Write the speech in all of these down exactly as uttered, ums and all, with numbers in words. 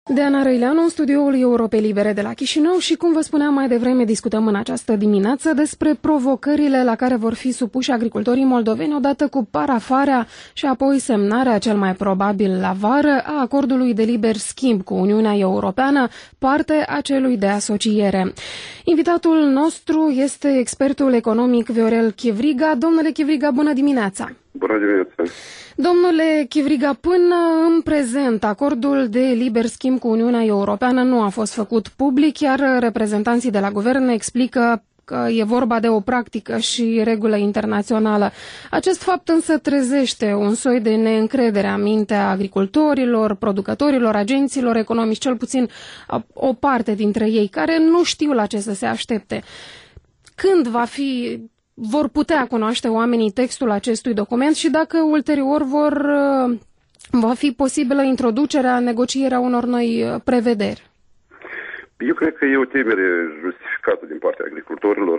Deana Răileanu, în studioul Europei Libere de la Chișinău și, cum vă spuneam mai devreme, discutăm în această dimineață despre provocările la care vor fi supuși agricultorii moldoveni odată cu parafarea și apoi semnarea, cel mai probabil la vară, a acordului de liber schimb cu Uniunea Europeană, parte a celui de asociere. Invitatul nostru este expertul economic Viorel Chivriga. Domnule Chivriga, bună dimineața! Bună dimineața! Domnule Chivriga, până în prezent, acordul de liber schimb cu Uniunea Europeană nu a fost făcut public, iar reprezentanții de la guvern explică că e vorba de o practică și regulă internațională. Acest fapt însă trezește un soi de neîncredere în mintea agricultorilor, producătorilor, agenților economici, cel puțin o parte dintre ei, care nu știu la ce să se aștepte. Când va fi... vor putea cunoaște oamenii textul acestui document și dacă ulterior vor, va fi posibilă introducerea, negocierea unor noi prevederi? Eu cred că e o temere justificată din partea agricultorilor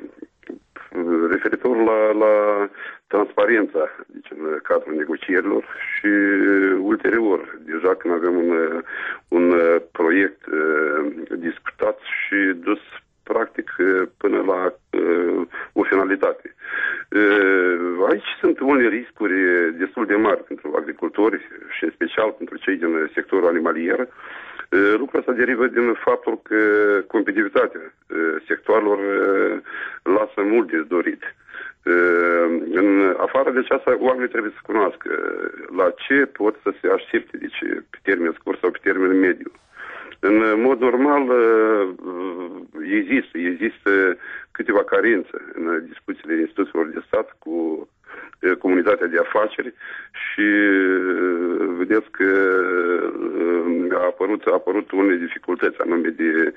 referitor la, la transparența, deci în cadrul negocierilor și ulterior, deja când avem un, un proiect discutat și dus practic până la uh, o finalitate. Uh, aici sunt unele riscuri destul de mari pentru agricultori și în special pentru cei din sectorul animalier. Uh, lucrul ăsta derivă din faptul că competitivitatea uh, sectoarelor uh, lasă mult de dorit. Uh, în afară de aceasta, oamenii trebuie să cunoască la ce pot să se aștepte, deci pe termen scurt sau pe termen mediu. În mod normal există, există câteva carențe în discuțiile instituțiilor de stat cu comunitatea de afaceri și vedeți că a apărut, a apărut unele dificultăți anume de,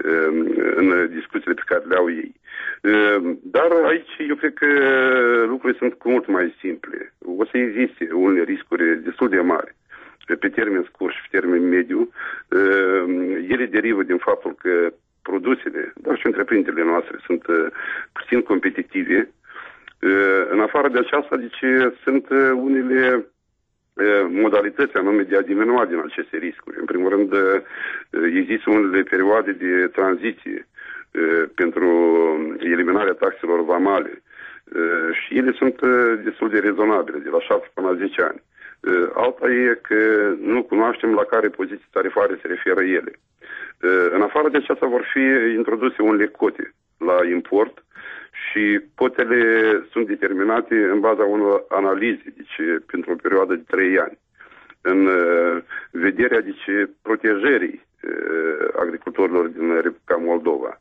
în discuțiile pe care le au ei. Dar aici eu cred că lucrurile sunt cu mult mai simple. O să existe unele riscuri destul de mari pe termen scurt și pe termen mediu. Ele derivă din faptul că produsele, dar și întreprinderile noastre sunt puțin competitive. În afară de aceasta, deci, sunt unele modalități anume de a diminua din aceste riscuri. În primul rând, există unele perioade de tranziție pentru eliminarea taxelor vamale și ele sunt destul de rezonabile, de la șapte până la zece ani. Alta e că nu cunoaștem la care poziții tarifare se referă ele. În afară de aceasta vor fi introduse unele cote la import și cotele sunt determinate în baza unor analize, deci pentru o perioadă de trei ani. În vederea, deci, protejării agricultorilor din Republica Moldova.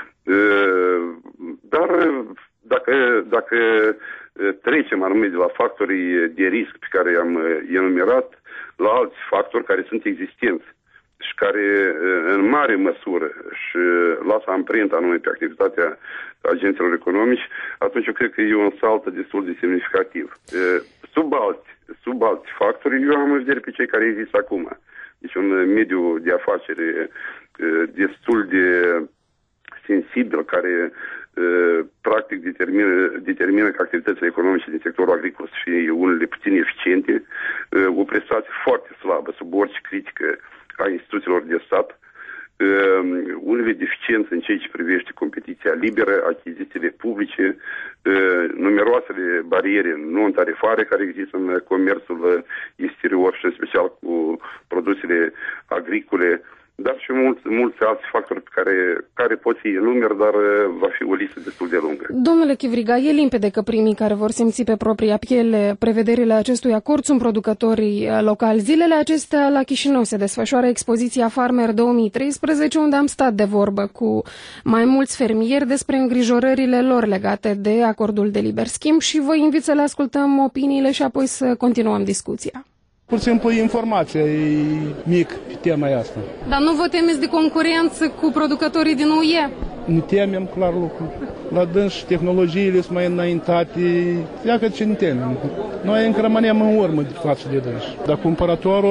Dar dacă, dacă trecem anume de la factorii de risc pe care i-am enumerat la alți factori care sunt existenți și care în mare măsură și lasă amprenta anume pe activitatea agenților economici, atunci eu cred că e un salt destul de semnificativ. Sub alți, sub alți factori, eu am în vedere pe cei care există acum. Deci un mediu de afaceri destul de sensibil, care practic determină, determină că activitățile economice din sectorul agricol să fie unele puțin eficiente, o prestație foarte slabă, sub orice critică a instituțiilor de stat, unele deficiențe în ceea ce privește competiția liberă, achizițiile publice, numeroasele bariere non-tarifare care există în comerțul exterior și în special cu produsele agricole, dar și mulți, mulți alți factori pe care, care pot fi enumeri, dar va fi o listă destul de lungă. Domnule Chivriga, e limpede că primii care vor simți pe propria piele prevederile acestui acord sunt producătorii locali. Zilele acestea la Chișinău se desfășoară expoziția Farmer două mii treisprezece, unde am stat de vorbă cu mai mulți fermieri despre îngrijorările lor legate de acordul de liber schimb și vă invit să le ascultăm opiniile și apoi să continuăm discuția. Pur și simplu informația e mic pe tema asta. Dar nu vă temeți de concurență cu producătorii din U E? Ne temem, clar lucru. La dâns tehnologiile sunt mai înaintate, iacă ce ne temem. Noi încă rămânem în urmă de față de dâns. Dar cumpărătorul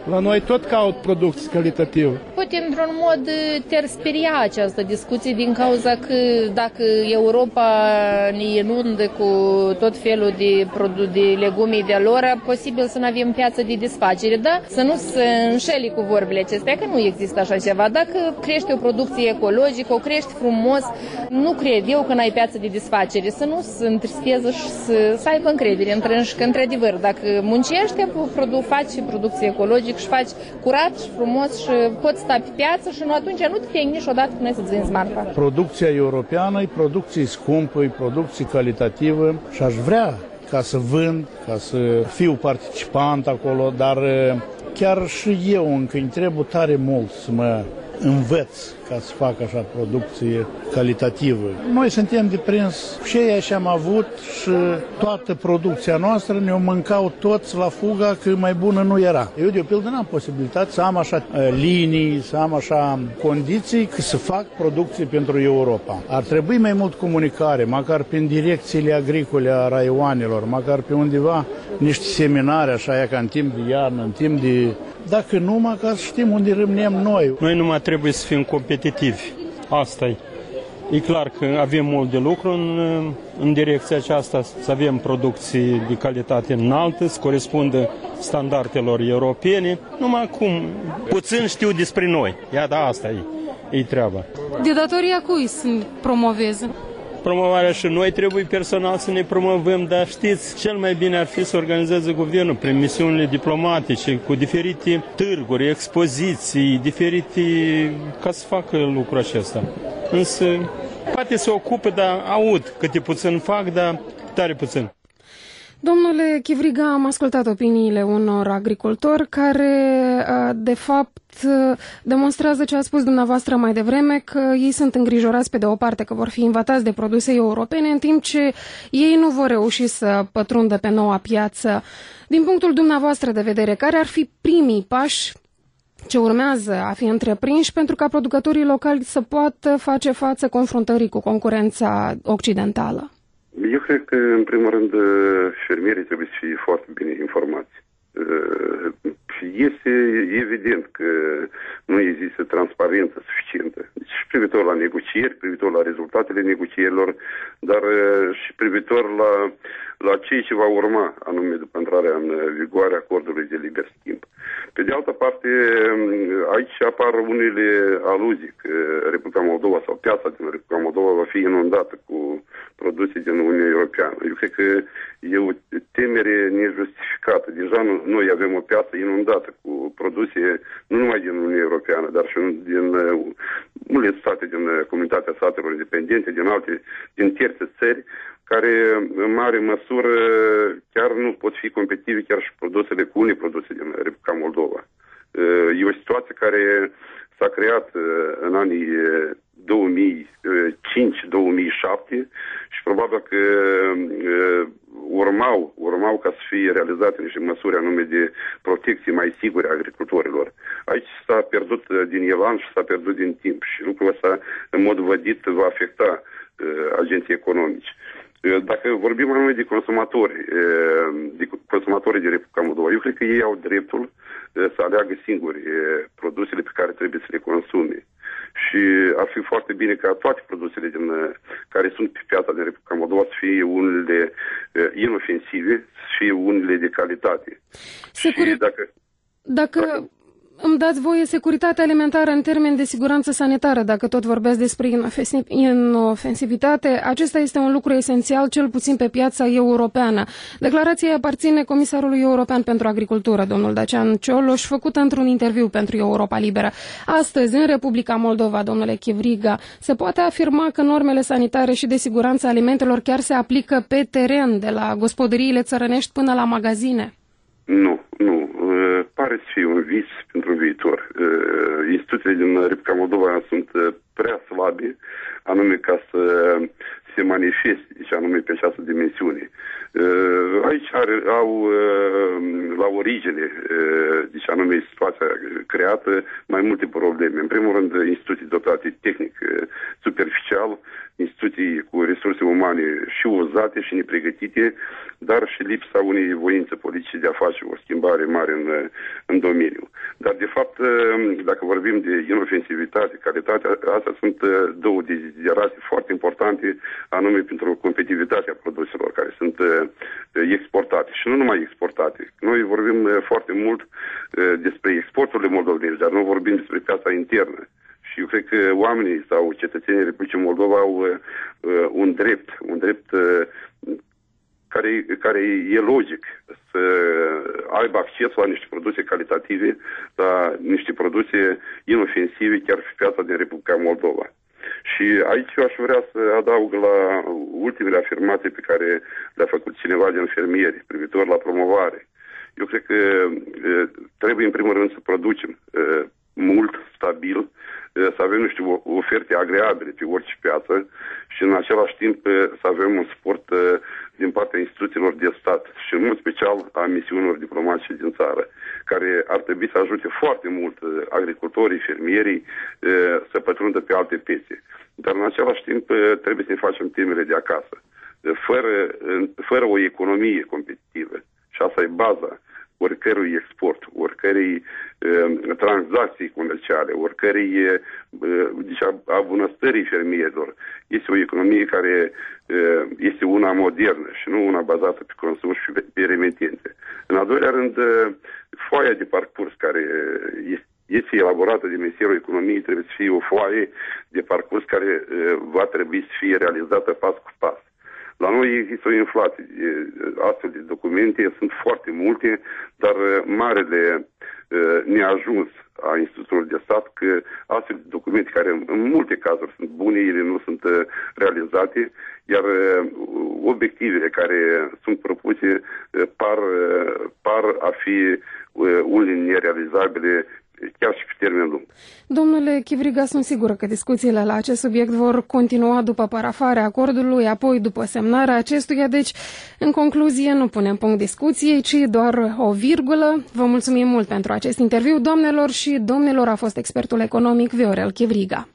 La noi tot caut producții calitative. Poate într-un mod te-ar speria această discuție din cauza că dacă Europa ne inundă cu tot felul de, de legume de lor, posibil să nu avem piață de desfacere, da? Să nu se înșeli cu vorbile acestea, că nu există așa ceva. Dacă crești o producție ecologică, o crești frumos, nu cred eu că n-ai piață de desfacere, să nu se întristeze și să, să aibă încredere întrânși că, într-adevăr, dacă muncești, faci producție ecologică și faci curat și frumos și poți sta pe piață și nu, atunci nu te fie niciodată până să-ți vinzi marfa. Producția europeană e producție scumpă, e producție calitativă și aș vrea ca să vând, ca să fiu participant acolo, dar chiar și eu încă îmi trebuie tare mult să mă învăț ca să fac așa producție calitativă. Noi suntem deprins și ei așa am avut și toată producția noastră ne-o mâncau toți la fuga că mai bună nu era. Eu de pildă n-am posibilitate să am așa linii, să am așa condiții că să fac producție pentru Europa. Ar trebui mai mult comunicare, măcar prin direcțiile agricole a raioanelor, măcar pe undeva niște seminare așa ca în timp de iarnă, în timp de... Dacă nu, măcar știm unde rămânem noi. Noi numai trebuie să fim competitivi. Asta e. E clar că avem mult de lucru în, în direcția aceasta, să avem producții de calitate înaltă, să corespundă standardelor europene. Numai cum puțin știu despre noi. Iată, asta e, e treaba. De datoria cui să promoveze? Promovarea și noi trebuie personal să ne promovăm, dar știți, cel mai bine ar fi să organizeze guvernul prin misiunile diplomatice, cu diferite târguri, expoziții, diferite, ca să facă lucrul acesta. Însă, poate se ocupă, dar aud câte puțin fac, dar tare puțin. Domnule Chivriga, am ascultat opiniile unor agricultori care, de fapt, demonstrează ce a spus dumneavoastră mai devreme, că ei sunt îngrijorați pe de o parte că vor fi invadați de produse europene, în timp ce ei nu vor reuși să pătrundă pe noua piață. Din punctul dumneavoastră de vedere, care ar fi primii pași ce urmează a fi întreprinși pentru ca producătorii locali să poată face față confruntării cu concurența occidentală? Eu cred că, în primul rând, fermierii trebuie să fie foarte bine informați. Este evident că nu există transparență suficientă. Deci și privitor la negocieri, privitor la rezultatele negocierilor, dar și privitor la, la ceea ce va urma, anume după intrarea în vigoare acordului de liber schimb. Pe de altă parte, aici apar unele aluzii că Republica Moldova sau piața din Republica Moldova va fi inundată cu produse din Uniunea Europeană. Eu cred că e o temere nejustificată. Deja noi avem o piață inundată cu produse nu numai din Uniunea Europeană, dar și din multe state din Comunitatea Statelor Independente, din alte, din terțe țări, care în mare măsură chiar nu pot fi competitive chiar și produsele cu unii produse din Republica Moldova. E o situație care s-a creat în anii două mii cinci două mii șapte și probabil că urmau, urmau ca să fie realizate niște măsuri anume de protecție mai sigure a agricultorilor. Aici s-a pierdut din elan și s-a pierdut din timp și lucrul ăsta în mod vădit va afecta agenții economici. Dacă vorbim anume de consumatori, de consumatorii de Republica Moldova, eu cred că ei au dreptul să aleagă singuri produsele pe care trebuie să le consume. Și ar fi foarte bine ca toate produsele din, care sunt pe piața din Republica Moldova să fie unele inofensive, să fie unele de calitate. Securi... Și dacă... dacă... dacă... Îmi dați voie, securitatea alimentară în termeni de siguranță sanitară, dacă tot vorbesc despre inofensivitate, acesta este un lucru esențial, cel puțin pe piața europeană. Declarația aparține Comisarului European pentru Agricultură, domnul Dacian Cioloș, făcută într-un interviu pentru Europa Liberă. Astăzi, în Republica Moldova, domnule Chivriga, se poate afirma că normele sanitare și de siguranță alimentelor chiar se aplică pe teren, de la gospodăriile țărănești până la magazine? Nu, nu. Pare să fie un vis pentru viitor. Instituțiile din Republica Moldova sunt prea slabe, anume ca să se manifeste, deci anume pe această dimensiune. Aici are, au la origine, deci anume situația creată, mai multe probleme. În primul rând, instituții dotate tehnic superficial, instituții cu resurse umane și uzate și nepregătite, dar și lipsa unei voințe politice de a face o schimbare mare în, în domeniu. Dar, de fapt, dacă vorbim de inofensivitate, calitate, astea sunt două deziderate foarte importante, anume pentru competitivitatea produselor care sunt exportate și nu numai exportate. Noi vorbim foarte mult despre exporturile moldovene, dar nu vorbim despre piața internă. Și eu cred că oamenii sau cetățenii Republicii Moldova au uh, un drept, un drept uh, care, care e logic să aibă acces la niște produse calitative, la niște produse inofensive chiar pe piața din Republica Moldova. Și aici eu aș vrea să adaug la ultimele afirmații pe care le-a făcut cineva din fermieri privitor la promovare. Eu cred că uh, trebuie în primul rând să producem uh, mult, stabil, să avem niște oferte agreabile pe orice piață și în același timp să avem un suport din partea instituțiilor de stat și în mod special a misiunilor diplomatice din țară, care ar trebui să ajute foarte mult agricultorii, fermierii să pătrundă pe alte piețe. Dar în același timp trebuie să ne facem temele de acasă. Fără, fără o economie competitivă, și asta e baza oricărui export, oricărei uh, tranzacții comerciale, oricărei uh, deci a, a bunăstării fermierilor. Este o economie care uh, este una modernă și nu una bazată pe consum și pe, pe remitențe. În al doilea rând, uh, foaia de parcurs care este este elaborată de Ministerul Economiei trebuie să fie o foaie de parcurs care uh, va trebui să fie realizată pas cu pas. La noi există o inflație. Astfel de documente sunt foarte multe, dar marele neajuns a instituțiilor de stat că astfel de documente care în multe cazuri sunt bune, ele nu sunt realizate, iar obiectivele care sunt propuse par, par a fi unele nerealizabile chiar și pe termen lung. Domnule Chivriga, sunt sigură că discuțiile la acest subiect vor continua după parafarea acordului, apoi după semnarea acestuia, deci, în concluzie, nu punem punct discuției, ci doar o virgulă. Vă mulțumim mult pentru acest interviu, doamnelor și domnilor, a fost expertul economic Viorel Chivriga.